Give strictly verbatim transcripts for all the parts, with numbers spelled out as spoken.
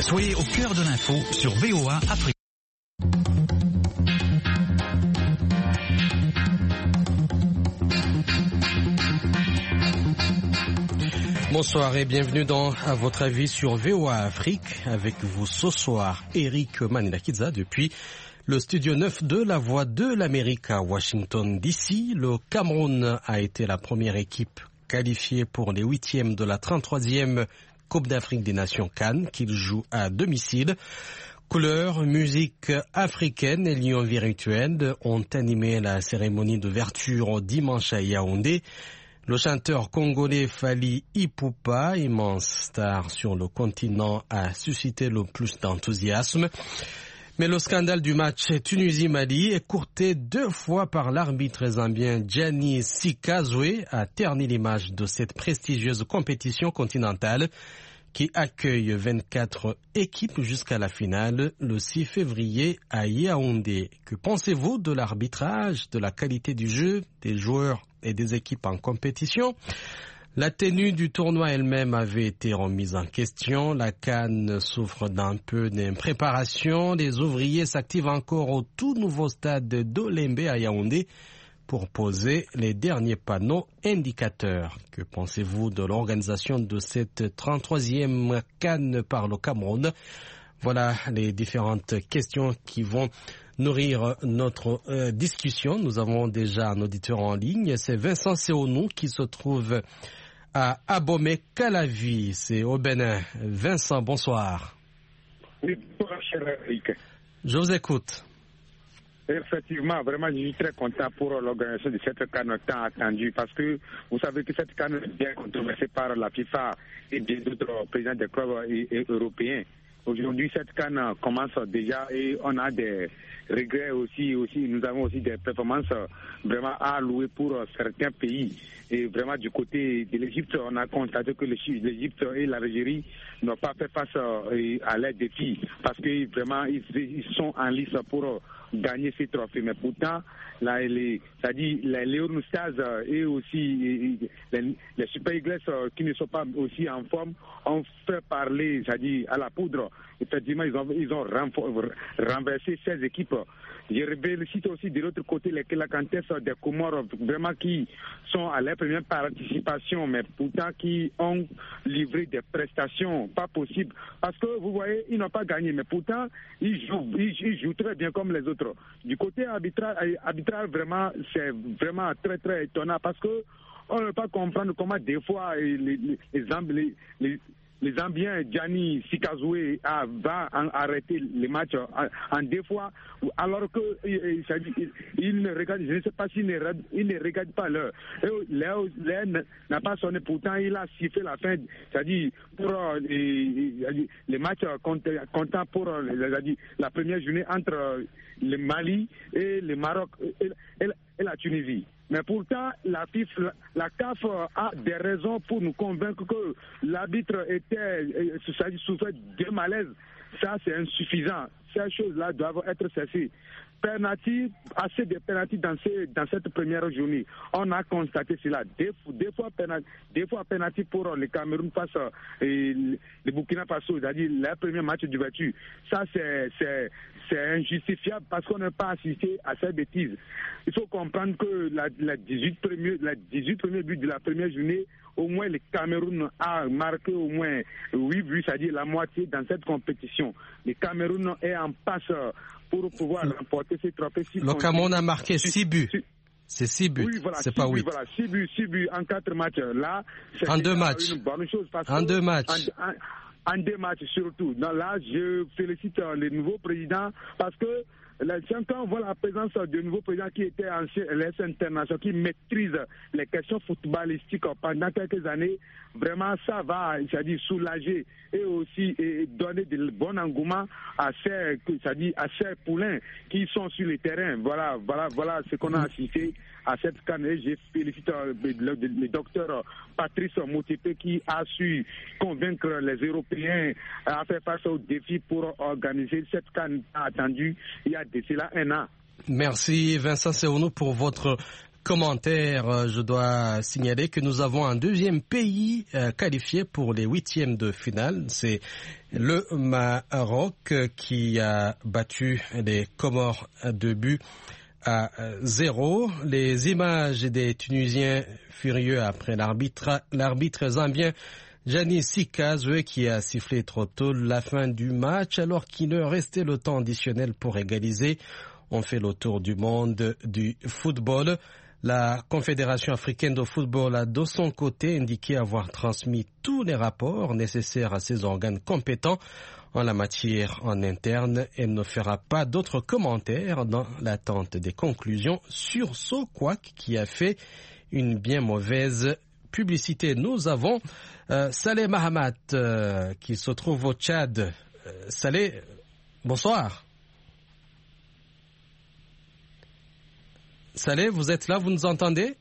Soyez au cœur de l'info sur V O A Afrique. Bonsoir et bienvenue dans À votre avis sur V O A Afrique. Avec vous ce soir, Eric Manilakidza depuis le studio neuf de la Voix de l'Amérique à Washington D C. Le Cameroun a été la première équipe qualifiée pour les huitièmes de la trente-troisième Coupe d'Afrique des Nations Cannes qu'il joue à domicile. Couleurs, musique africaine et lions virtuels ont animé la cérémonie d'ouverture dimanche à Yaoundé. Le chanteur congolais Fally Ipupa, immense star sur le continent, a suscité le plus d'enthousiasme. Mais le scandale du match Tunisie-Mali, écourté deux fois par l'arbitre zambien Gianni Sikazwe, a terni l'image de cette prestigieuse compétition continentale qui accueille vingt-quatre équipes jusqu'à la finale le six février à Yaoundé. Que pensez-vous de l'arbitrage, de la qualité du jeu, des joueurs et des équipes en compétition? La tenue du tournoi elle-même avait été remise en question. La CAN souffre d'un peu d'impréparation. Les ouvriers s'activent encore au tout nouveau stade d'Olembe à Yaoundé pour poser les derniers panneaux indicateurs. Que pensez-vous de l'organisation de cette trente-troisième CAN par le Cameroun? Voilà les différentes questions qui vont nourrir notre euh, discussion. Nous avons déjà un auditeur en ligne. C'est Vincent Seonou qui se trouve à Abomey-Calavi. C'est au Bénin. Vincent, bonsoir. Oui, bonsoir, cher Eric. Je vous écoute. Effectivement, vraiment, je suis très content pour l'organisation de cette CAN tant attendue parce que vous savez que cette CAN est bien controversée par la FIFA et bien d'autres présidents des clubs et, et européens. Aujourd'hui, cette CAN commence déjà et on a des regrets aussi. aussi. Nous avons aussi des performances vraiment à louer pour certains pays. Et vraiment, du côté de l'Égypte, on a constaté que l'Égypte et l'Algérie n'ont pas fait face à leurs défis parce que vraiment, ils sont en lice pour gagner ces trophées. Mais pourtant, là, les, c'est-à-dire les Leon Stars et aussi les, les Super Eagles qui ne sont pas aussi en forme ont fait parler, c'est-à-dire à la poudre. Effectivement, ils ont, ils ont renversé seize équipes. Je félicite aussi de l'autre côté les Kelakantes des Comores, vraiment qui sont à leur première participation, mais pourtant qui ont livré des prestations pas possibles. Parce que vous voyez, ils n'ont pas gagné, mais pourtant, ils jouent, ils, ils jouent très bien comme les autres. Du côté arbitral, arbitral vraiment, c'est vraiment très très étonnant parce que on ne peut pas comprendre comment des fois les, les, les, les, les Les Zambiens, Gianni Sikazwe a, va en, arrêter les matchs en, en deux fois, alors que il, il, il ne regarde, je ne sais pas s'il ne, il ne regarde pas l'heure. L'heure n'a pas sonné, pourtant il a sifflé la fin, c'est-à-dire pour euh, les, les matchs comptant pour euh, la première journée entre le Mali et le Maroc et, et, et la Tunisie. Mais pourtant, la F I F, la C A F a des raisons pour nous convaincre que l'arbitre était, c'est-à-dire souffrait de malaise. Ça, c'est insuffisant. Ces choses-là doivent être cessées. Penalty, assez de penalty dans, ces, dans cette première journée. On a constaté cela. Deux, deux fois penalty, deux fois penalty pour le Cameroun face et le Burkina Faso, c'est-à-dire le premier match d'ouverture. Ça, c'est, c'est, c'est injustifiable parce qu'on n'a pas assisté à ces bêtises. Il faut comprendre que la, la dix-huit premiers, la dix-huit premiers buts de la première journée, au moins le Cameroun a marqué au moins huit buts, c'est-à-dire la moitié dans cette compétition. Le Cameroun est en passe pour pouvoir remporter ces trophées. Le Cameroun a marqué six buts. C'est six buts, oui, voilà, c'est pas huit. Voilà, six buts, six buts en quatre matchs. Là, c'est en deux matchs. Une bonne chose parce en que deux matchs. En, en, en deux matchs surtout. Donc là, je félicite le nouveau président parce que quand on voit la présence de nouveau président qui était ancien L S international, qui maîtrise les questions footballistiques pendant quelques années, vraiment ça va, c'est-à-dire soulager et aussi et donner de bon engouement à ces, c'est-à-dire à ces poulains qui sont sur le terrain. Voilà, voilà, voilà ce qu'on a assisté à cette CAN. Je félicite le, le, le docteur Patrice Motsepe qui a su convaincre les Européens à faire face aux défis pour organiser cette CAN attendue il y a de cela un an. Merci Vincent Seonou pour votre commentaires, je dois signaler que nous avons un deuxième pays qualifié pour les huitièmes de finale. C'est le Maroc qui a battu les Comores de but à zéro. Les images des Tunisiens furieux après l'arbitre, l'arbitre zambien Gianni Sikazwe qui a sifflé trop tôt la fin du match alors qu'il leur restait le temps additionnel pour égaliser. On fait le tour du monde du football. La Confédération africaine de football a de son côté indiqué avoir transmis tous les rapports nécessaires à ses organes compétents en la matière en interne. Elle ne fera pas d'autres commentaires dans l'attente des conclusions sur ce couac qui a fait une bien mauvaise publicité. Nous avons euh, Saleh Mahamat euh, qui se trouve au Tchad. Euh, Saleh, bonsoir. Saleh, vous êtes là, vous nous entendez?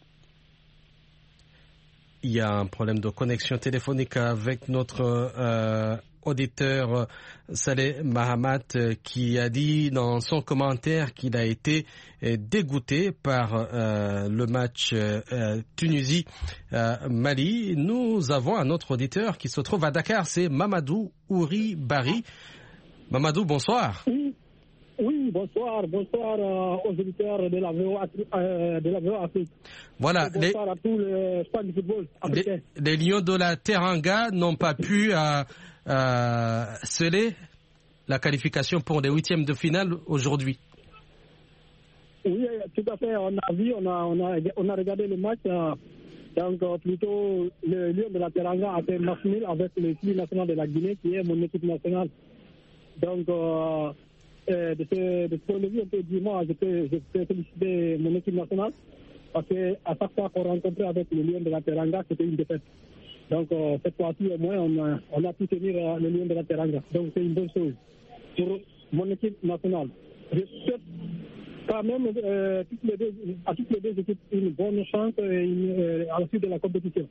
Il y a un problème de connexion téléphonique avec notre euh, auditeur Saleh Mahamat euh, qui a dit dans son commentaire qu'il a été euh, dégoûté par euh, le match euh, Tunisie-Mali. Nous avons un autre auditeur qui se trouve à Dakar, c'est Mamadou Ouri Bari. Mamadou, bonsoir. Oui, oui bonsoir. Bonsoir euh, aux auditeurs de la V O, euh, de la V O Afrique. Voilà. Et bonsoir les, à tous les fans du football africain. Les, les Lions de la Teranga n'ont pas pu euh, euh, sceller la qualification pour les huitièmes de finale aujourd'hui. Oui, tout à fait. On a vu, on a, on a, on a regardé le match. Euh, donc, euh, plutôt, le Lion de la Teranga a fait match nul avec l'équipe nationale de la Guinée, qui est mon équipe nationale. Donc, euh, euh, de, ce, de ce point de vue, on peut dire, moi, je peux, je peux féliciter mon équipe nationale, parce qu'à chaque fois qu'on rencontrait avec le Lion de la Teranga, c'était une défaite. Donc, euh, cette fois-ci, au moins, on a, on a pu tenir euh, le Lion de la Teranga. Donc, c'est une bonne chose pour mon équipe nationale. Je souhaite quand même euh, toutes les deux, à toutes les deux équipes une bonne chance une, euh, à la suite de la compétition.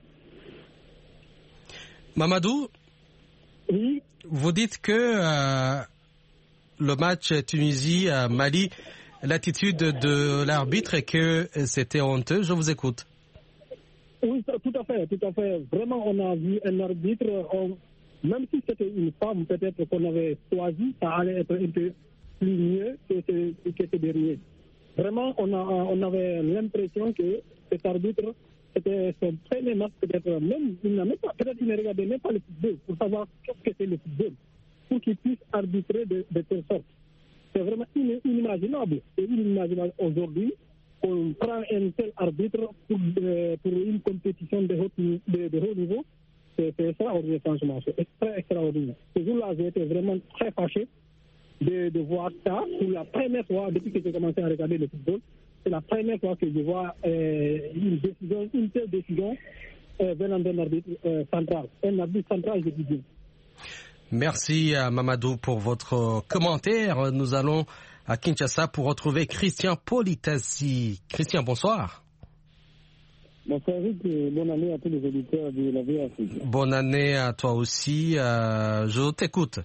Mamadou, oui. Vous dites que euh, le match Tunisie-Mali, l'attitude de l'arbitre est que c'était honteux. Je vous écoute. Oui, tout à fait, tout à fait. Vraiment, on a vu un arbitre, on, même si c'était une femme peut-être qu'on avait choisi, ça allait être un peu plus mieux que ce, que ce dernier. Vraiment, on, a, on avait l'impression que cet arbitre, c'était son premier match, peut-être même, il n'a même pas, peut-être il ne regardait même pas le football pour savoir qu'est-ce que c'est le football, pour qu'il puisse arbitrer de, de telle sorte. C'est vraiment inimaginable. C'est inimaginable aujourd'hui qu'on prend un tel arbitre pour, de, pour une compétition de haut, de, de haut niveau. C'est, c'est extraordinaire, franchement. C'est très extraordinaire. Ce jour-là, j'ai été vraiment très fâché de, de voir ça pour la première fois depuis que j'ai commencé à regarder le football. C'est la première fois que je vois euh, une décision, une telle décision euh, venant d'un arbitre euh, central. Un arbitre central, je dis bien. Merci à Mamadou pour votre commentaire. Nous allons à Kinshasa pour retrouver Christian Politasi. Christian, bonsoir. Bonsoir Eric, et bonne année à tous les auditeurs de la V O Afrique. Bonne année à toi aussi. Euh, je t'écoute.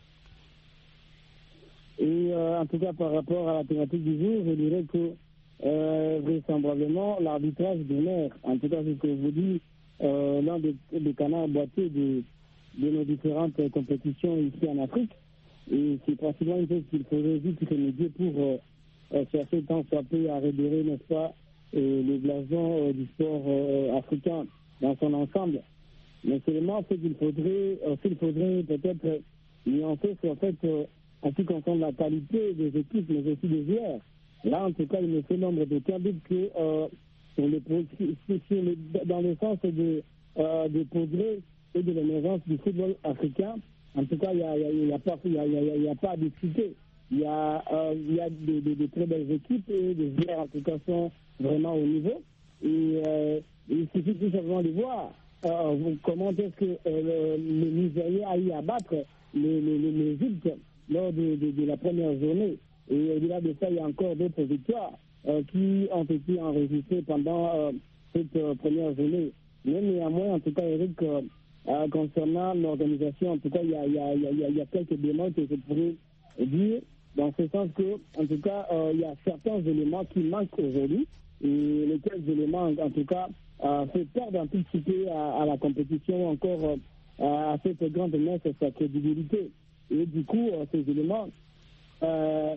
Et euh, en tout cas, par rapport à la thématique du jour, je dirais que euh, vraisemblablement, l'arbitrage demeure, en tout cas, c'est ce que je vous dis, euh, l'un des, des canards boiteux de, de nos différentes compétitions ici en Afrique. Et c'est principalement une chose qu'il faudrait vite remédier pour euh, chercher tant soit peu à révéler, n'est-ce pas, euh, le blason euh, du sport euh, africain dans son ensemble. Mais seulement ce qu'il faudrait, euh, qu'il faudrait peut-être nuancer, c'est en fait, euh, en ce qui concerne la qualité des équipes, mais aussi des joueurs. Là, en tout cas, il me fait nombre de cas que euh, sur le, sur le, dans le sens de, euh, de progrès et de l'émergence du football africain, en tout cas, il n'y a, a, a, a, a pas à discuter. Il y a, euh, il y a de, de, de très belles équipes et des joueurs, en tout cas, sont vraiment au niveau. Et euh, il suffit tout simplement de voir euh, comment est-ce que euh, le, le Nigeria a eu à battre l'Égypte lors de, de, de la première journée. Et au-delà de ça, il y a encore d'autres victoires euh, qui ont été enregistrées pendant euh, cette euh, première journée. Mais néanmoins, en tout cas, Eric, euh, euh, concernant l'organisation, en tout cas, il y a, il y a, il y a, il y a quelques démons que je pourrais dire, dans ce sens que, en tout cas, euh, il y a certains éléments qui manquent aujourd'hui. et lesquels éléments, en tout cas, euh, fait perdre un tout petit peu à, à la compétition, encore euh, à cette grande messe, sa crédibilité. Et du coup, euh, ces éléments, euh,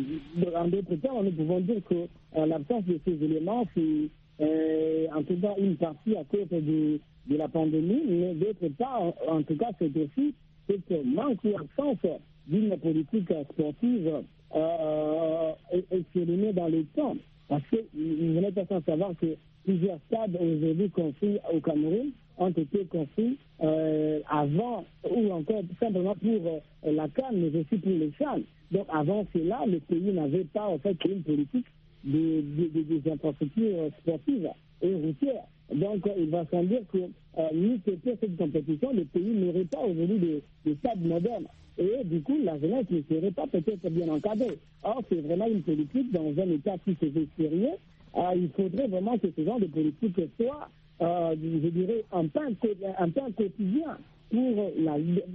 en d'autres temps, nous pouvons dire que euh, l'absence de ces éléments, c'est euh, en tout cas une partie à cause de, de la pandémie, mais d'autre part, en, en tout cas, c'est aussi cette manque ou absence d'une politique sportive euh, exprimée dans le temps. Parce que vous n'êtes pas sans savoir que plusieurs stades aujourd'hui construits au Cameroun ont été construits euh, avant ou encore simplement pour euh, la CAN, mais aussi pour les CHAN. Donc avant cela, le pays n'avait pas en fait une politique de, de, de, des infrastructures sportives et routières. Donc il va sans dire que euh, nous que cette compétition, le pays n'aurait pas aujourd'hui de, de stades modernes. Et du coup, la jeunesse ne serait pas peut-être bien encadrée. Or, c'est vraiment une politique dans un État qui se veut sérieux. Euh, il faudrait vraiment que ce genre de politique soit, euh, je dirais, un pain, un pain quotidien pour la,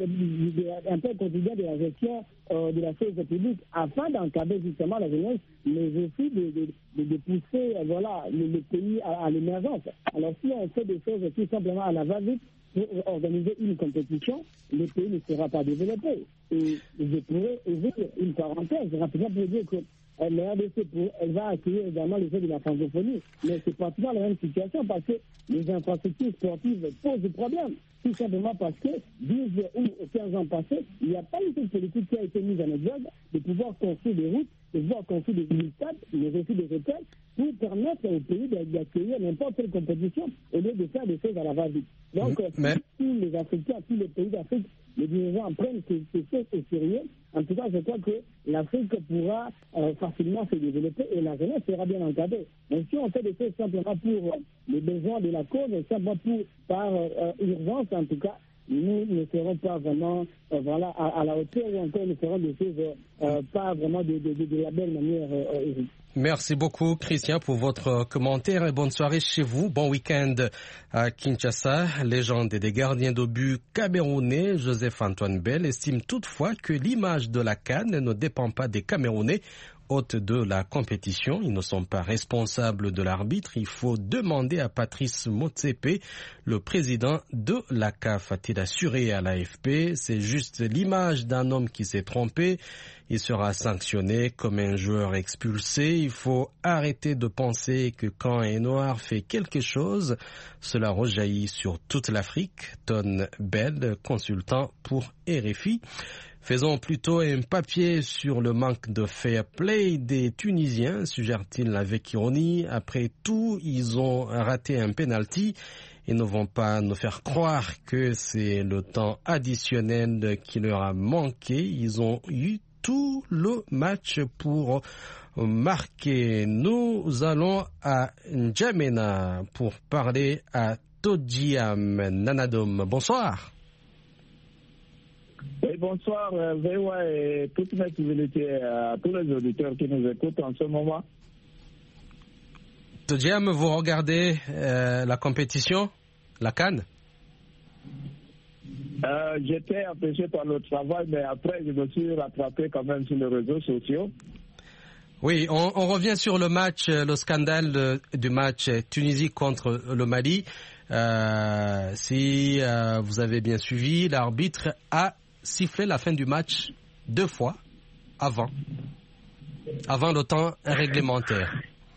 un pain quotidien de la gestion euh, de la chose publique, afin d'encadrer justement la jeunesse, mais aussi de, de, de, de pousser euh, voilà, le, le pays à, à l'émergence. Alors, si on fait des choses tout simplement à la va-vite, pour organiser une compétition, le pays ne sera pas développé. Et je pourrais ouvrir une parenthèse rapidement pour dire que euh, la R D C, pour, elle va accueillir également les Jeux de la francophonie, mais c'est pratiquement la même situation parce que les infrastructures sportives posent des problèmes. Tout simplement parce que dix ou quinze ans passés, il n'y a pas eu cette politique qui a été mise en exergue de pouvoir construire des routes, de pouvoir construire des stades, mais aussi des hôtels, pour permettre au pays d'accueillir n'importe quelle compétition au lieu de faire des choses à la va-vite. Donc, mais... si tous les Africains, tous les pays d'Afrique, les dirigeants prennent ces, ces choses au sérieux, en tout cas, je crois que l'Afrique pourra euh, facilement se développer et la jeunesse sera bien encadrée. Mais si on fait des choses simplement pour euh, les besoins de la cause, simplement pour, par euh, urgence, en tout cas, nous ne serons pas vraiment euh, voilà, à, à la hauteur ou encore nous ferons des choses euh, pas vraiment de, de, de, de la belle manière, euh, Eric. Merci beaucoup, Christian, pour votre commentaire et bonne soirée chez vous. Bon week-end à Kinshasa. Légende des gardiens de but camerounais, Joseph-Antoine Bell, estime toutefois que l'image de la CAN ne dépend pas des Camerounais. Hôtes de la compétition, ils ne sont pas responsables de l'arbitre. Il faut demander à Patrice Motsepe, le président de la C A F, a-t-il assuré à l'A F P. C'est juste l'image d'un homme qui s'est trompé. Il sera sanctionné comme un joueur expulsé. Il faut arrêter de penser que quand un noir fait quelque chose, cela rejaillit sur toute l'Afrique. Ton Bell, consultant pour R F I. Faisons plutôt un papier sur le manque de fair play des Tunisiens, suggère-t-il avec ironie. Après tout, ils ont raté un penalty. Ils ne vont pas nous faire croire que c'est le temps additionnel qui leur a manqué. Ils ont eu tout le match pour marquer. Nous allons à N'Djamena pour parler à Todiam Nanadom. Bonsoir. Et bonsoir, euh, V O A et toute ma civilité à tous les auditeurs qui nous écoutent en ce moment. Todiam, vous regardez euh, la compétition, la CAN? euh, J'étais empêché par le travail, mais après je me suis rattrapé quand même sur les réseaux sociaux. Oui, on, on revient sur le match, le scandale de, du match Tunisie contre le Mali. Euh, si euh, vous avez bien suivi, l'arbitre a sifflé la fin du match deux fois avant, avant le temps réglementaire.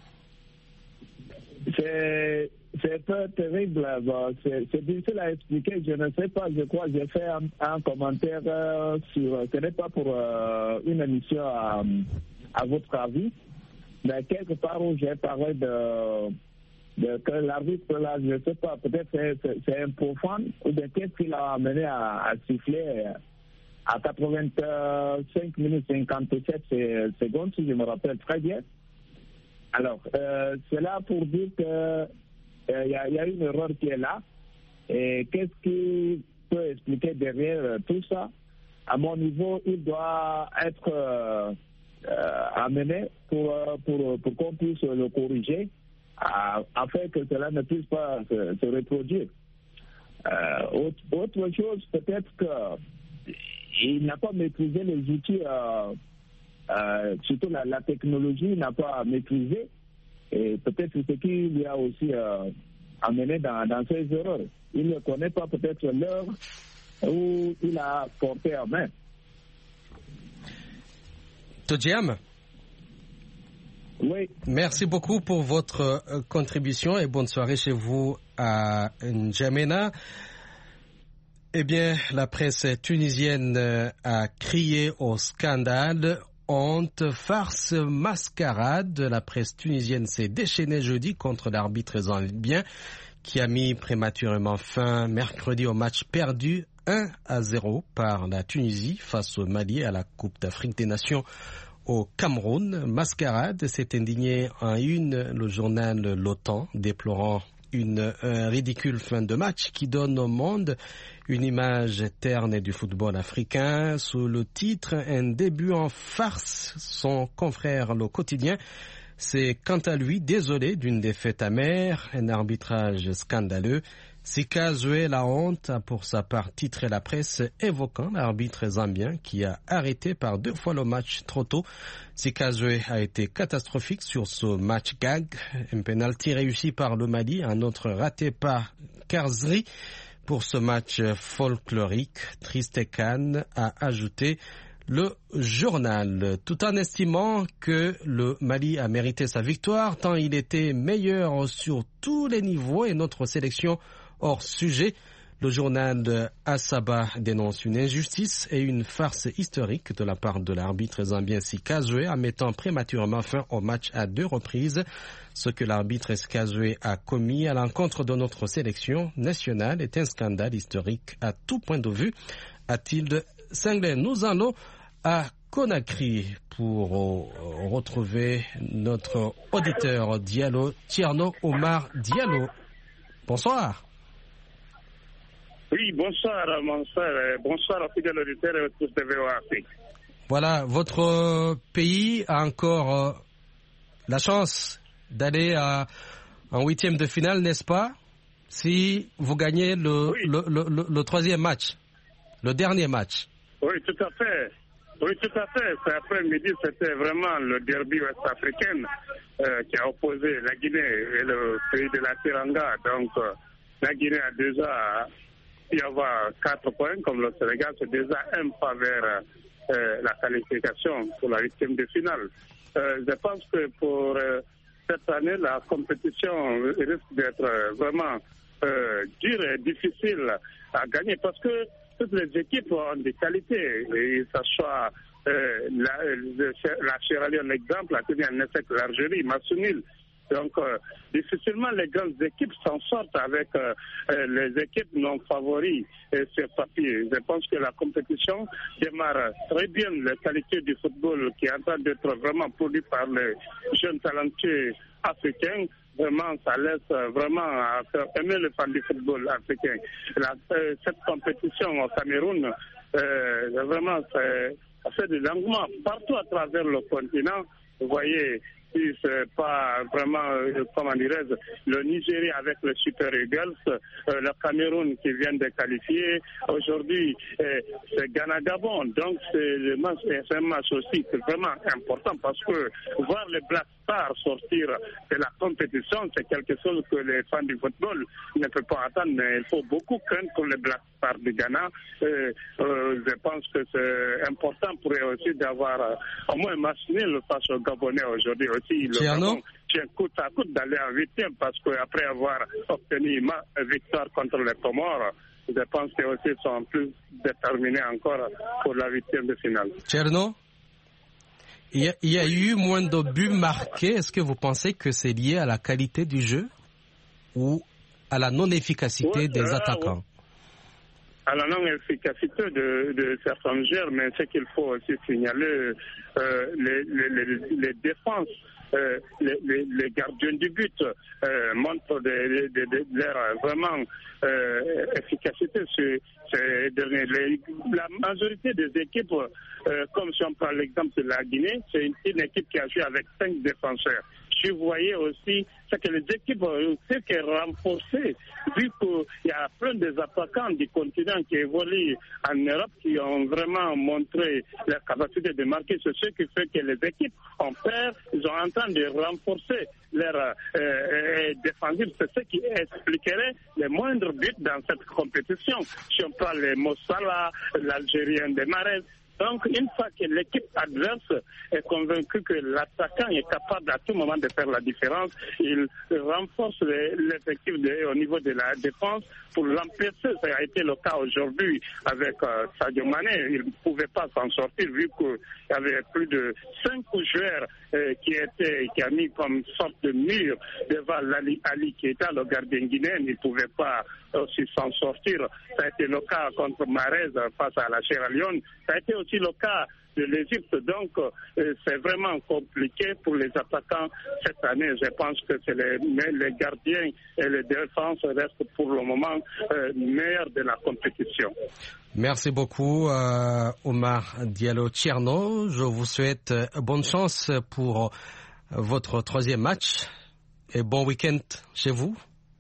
C'est, c'est peu terrible, bon, c'est, c'est difficile à expliquer, je ne sais pas, je crois, j'ai fait un, un commentaire euh, sur, ce n'est pas pour euh, une émission à, à votre avis, mais quelque part où j'ai parlé de, de que l'arbitre là, je ne sais pas, peut-être c'est, c'est, c'est un profane, ou bien qu'est-ce qui l'a amené à, à siffler à quatre-vingt-cinq minutes cinquante-sept secondes, si je me rappelle très bien. Alors, euh, c'est là pour dire qu'il euh, y, y a une erreur qui est là. Et qu'est-ce qui peut expliquer derrière euh, tout ça? À mon niveau, il doit être euh, euh, amené pour, pour, pour qu'on puisse le corriger, à, afin que cela ne puisse pas se, se reproduire. Euh, autre, autre chose, peut-être qu'il n'a pas maîtrisé les outils, euh, euh, surtout la, la technologie, il n'a pas maîtrisé. Et peut-être c'est ce qui lui a aussi euh, amené dans, dans ses erreurs. Il ne connaît pas peut-être l'heure où il a porté en main. Todjiam. Oui. Merci beaucoup pour votre euh, contribution et bonne soirée chez vous à N'Djamena. Eh bien, la presse tunisienne euh, a crié au scandale. Honte, farce, mascarade. La presse tunisienne s'est déchaînée jeudi contre l'arbitre zambien qui a mis prématurément fin mercredi au match perdu un à zéro par la Tunisie face au Mali à la Coupe d'Afrique des Nations au Cameroun. Mascarade s'est indigné en une le journal L'O T A N, déplorant une euh, ridicule fin de match qui donne au monde une image terne du football africain. Sous le titre « Un début en farce », son confrère Le Quotidien s'est quant à lui désolé d'une défaite amère, un arbitrage scandaleux. Sika Zoué la honte a pour sa part titré la presse évoquant l'arbitre zambien qui a arrêté par deux fois le match trop tôt. Sika Zoué a été catastrophique sur ce match gag. Un penalty réussi par le Mali, un autre raté par Karzri. Pour ce match folklorique, Tristekhan a ajouté le journal, tout en estimant que le Mali a mérité sa victoire tant il était meilleur sur tous les niveaux et notre sélection hors sujet. Le journal Asaba dénonce une injustice et une farce historique de la part de l'arbitre zambien Sika Zoué en mettant prématurément fin au match à deux reprises. Ce que l'arbitre Sika Zoué a commis à l'encontre de notre sélection nationale est un scandale historique à tout point de vue, a-t-il cinglé. Nous allons à Conakry pour retrouver notre auditeur Diallo, Tierno Omar Diallo. Bonsoir. Oui, bonsoir, mon frère. Bonsoir aux fidèles auditeurs et tous de V O A Afrique. Voilà, votre pays a encore euh, la chance d'aller à, en huitième de finale, n'est-ce pas? Si vous gagnez le, oui. le, le, le, le troisième match, le dernier match. Oui, tout à fait. Oui, tout à fait. Cet après-midi, c'était vraiment le derby ouest-africain euh, qui a opposé la Guinée et le pays de la Teranga. Donc, euh, la Guinée a déjà... Il y avoir quatre points, comme le Sénégal, c'est déjà un pas vers euh, la qualification pour la huitième de finale. Euh, je pense que pour euh, cette année, la compétition risque d'être vraiment euh, dure et difficile à gagner parce que toutes les équipes ont des qualités, et que ce soit euh, la, la Sierra Leone, l'exemple, a tenu un échec l'Algérie, match nul. Donc, euh, difficilement les grandes équipes s'en sortent avec euh, euh, les équipes non favoris euh, sur papier. Je pense que la compétition démarre très bien. La qualité du football qui est en train d'être vraiment produit par les jeunes talentueux africains, vraiment, ça laisse vraiment à faire aimer le fan du football africain. La, euh, cette compétition au Cameroun, euh, vraiment, ça fait de l'engouement partout à travers le continent. Vous voyez, si c'est pas vraiment, euh, comment dirais-je, le Nigeria avec le Super Eagles, euh, le Cameroun qui vient de qualifier. Aujourd'hui, euh, c'est Ghana-Gabon. Donc, c'est, match, c'est un match aussi c'est vraiment important parce que voir les Black Stars sortir de la compétition, c'est quelque chose que les fans du football ne peuvent pas attendre. Mais il faut beaucoup craindre pour les Black Stars du Ghana. Euh, euh, je pense que c'est important pour eux aussi d'avoir euh, au moins un match nul face aux Gabonais aujourd'hui aussi. Le Gabon tient coûte à coûte d'aller en huitième parce qu'après avoir obtenu une victoire contre les Comores, je pense qu'ils aussi sont plus déterminés encore pour la huitième de finale. Tcherno, il y, a, il y a eu moins de buts marqués. Est-ce que vous pensez que c'est lié à la qualité du jeu ou à la non-efficacité oui, des euh, attaquants? À la non-efficacité de, de certains joueurs, mais ce qu'il faut aussi signaler, euh, les, les, les, les défenses, euh, les, les, les gardiens du but euh, montrent de, de, de, de leur vraiment euh, efficacité. C'est, c'est de, les, la majorité des équipes, euh, comme si on prend l'exemple de la Guinée, c'est une, une équipe qui a joué avec cinq défenseurs. je voyais aussi c'est que les équipes ont fait que renforcer, vu qu'il y a plein des attaquants du continent qui évoluent en Europe, qui ont vraiment montré leur capacité de marquer. C'est ce qui fait que les équipes ont peur, ils sont en train de renforcer leur euh, défensive. C'est ce qui expliquerait les moindres buts dans cette compétition. Si on parle de Mossala, l'Algérien de Mahrez. Donc, une fois que l'équipe adverse est convaincue que l'attaquant est capable à tout moment de faire la différence, il renforce l'effectif au niveau de la défense pour l'empêcher. Ça a été le cas aujourd'hui avec euh, Sadio Mané. Il ne pouvait pas s'en sortir vu qu'il y avait plus de cinq joueurs euh, qui étaient qui a mis comme sorte de mur devant Ali, Ali Keita, le gardien guinéen. Il ne pouvait pas aussi s'en sortir. Ça a été le cas contre Mahrez face à la Sierra Leone. Ça a été aussi le cas de l'Égypte. Donc, euh, c'est vraiment compliqué pour les attaquants cette année. Je pense que c'est les, les gardiens et les défenses restent pour le moment euh, meilleurs de la compétition. Merci beaucoup, euh, Omar Diallo Tcherno. Je vous souhaite bonne chance pour votre troisième match et bon week-end chez vous.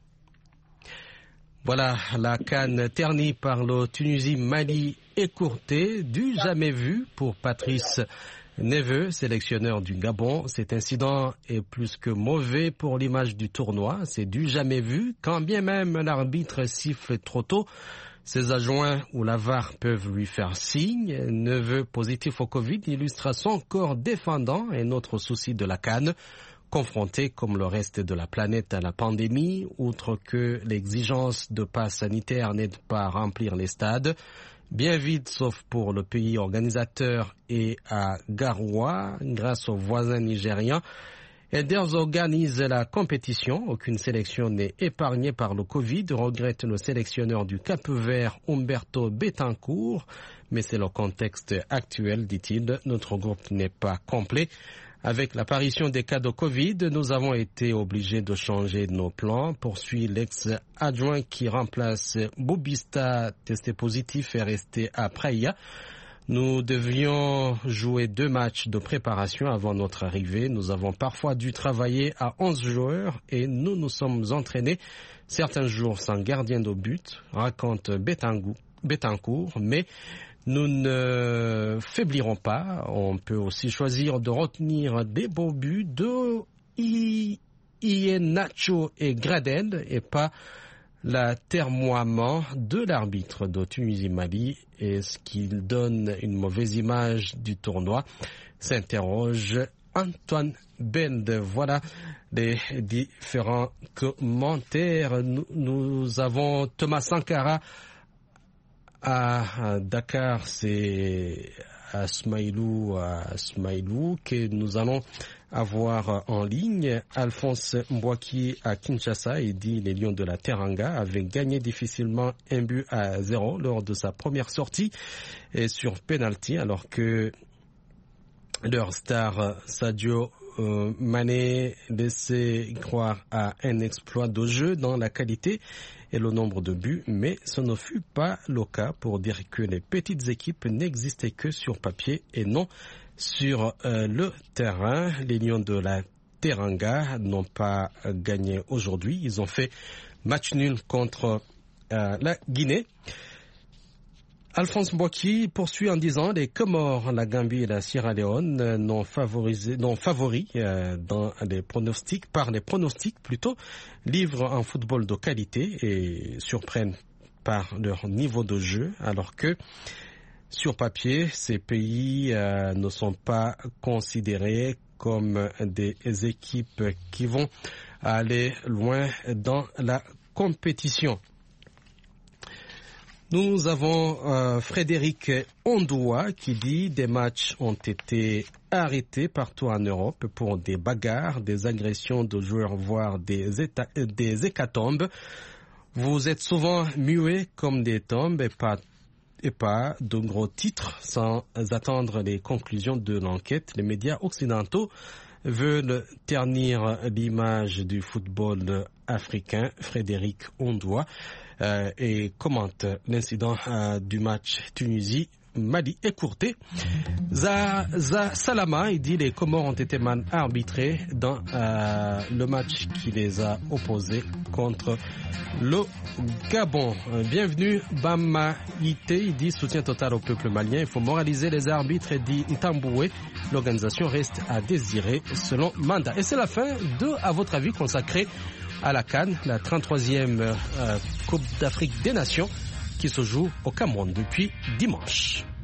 Voilà, la CAN ternie par le Tunisie-Mali écourtée, du jamais vu pour Patrice Neveu, sélectionneur du Gabon. Cet incident est plus que mauvais pour l'image du tournoi. C'est du jamais vu, quand bien même l'arbitre siffle trop tôt. Ses adjoints ou la V A R peuvent lui faire signe. Neveu positif au Covid illustre son corps défendant et notre souci de la CAN. Confronté comme le reste de la planète à la pandémie, outre que l'exigence de passe sanitaire n'aide pas à remplir les stades, bien vides sauf pour le pays organisateur et à Garoua, grâce aux voisins nigérians. Elders organise la compétition, aucune sélection n'est épargnée par le Covid, regrette le sélectionneur du Cap-Vert Humberto Betancourt, mais c'est le contexte actuel, dit-il, notre groupe n'est pas complet. Avec l'apparition des cas de Covid, nous avons été obligés de changer nos plans, poursuit l'ex-adjoint qui remplace Boubista, testé positif et resté à Praia. Nous devions jouer deux matchs de préparation avant notre arrivée. Nous avons parfois dû travailler à onze joueurs et nous nous sommes entraînés certains jours sans gardien de but, raconte Betancourt, mais nous ne faiblirons pas. On peut aussi choisir de retenir des beaux buts de Iheanacho et Gradel et pas l'atermoiement de l'arbitre de Tunisie-Mali. Est-ce qu'il donne une mauvaise image du tournoi? S'interroge Antoine Bend. Voilà les différents commentaires. Nous, nous avons Thomas Sankara à Dakar, c'est Asmaïlou, Asmaïlou que nous allons avoir en ligne. Alphonse Mbouaki à Kinshasa, il dit les Lions de la Teranga avaient gagné difficilement un but à zéro lors de sa première sortie et sur penalty, alors que leur star Sadio euh, Mané laissait croire à un exploit de jeu dans la qualité et le nombre de buts, mais ce ne fut pas le cas pour dire que les petites équipes n'existaient que sur papier et non sur euh, le terrain. Les Lions de la Teranga n'ont pas gagné aujourd'hui. Ils ont fait match nul contre euh, la Guinée. Alphonse Mbouaki poursuit en disant les Comores, la Gambie et la Sierra Leone n'ont favorisé, n'ont favori euh, dans les pronostics, par les pronostics plutôt, livrent un football de qualité et surprennent par leur niveau de jeu, alors que sur papier, ces pays euh, ne sont pas considérés comme des équipes qui vont aller loin dans la compétition. Nous avons euh, Frédéric Ondoua qui dit des matchs ont été arrêtés partout en Europe pour des bagarres, des agressions de joueurs, voire des, éta- des hécatombes. Vous êtes souvent muets comme des tombes et pas, et pas de gros titres sans attendre les conclusions de l'enquête. Les médias occidentaux veulent ternir l'image du football africain. Frédéric Ondoua Euh, et commente l'incident euh, du match Tunisie-Mali écourté. Zaza Salama, il dit les Comores ont été mal arbitrés dans euh, le match qui les a opposés contre le Gabon. Bienvenue Bama Ité, il dit soutien total au peuple malien. Il faut moraliser les arbitres, et dit Ntamboué. L'organisation reste à désirer selon Manda. Et c'est la fin de À votre avis consacrée à la CAN, la trente-troisième euh, Coupe d'Afrique des Nations qui se joue au Cameroun depuis dimanche.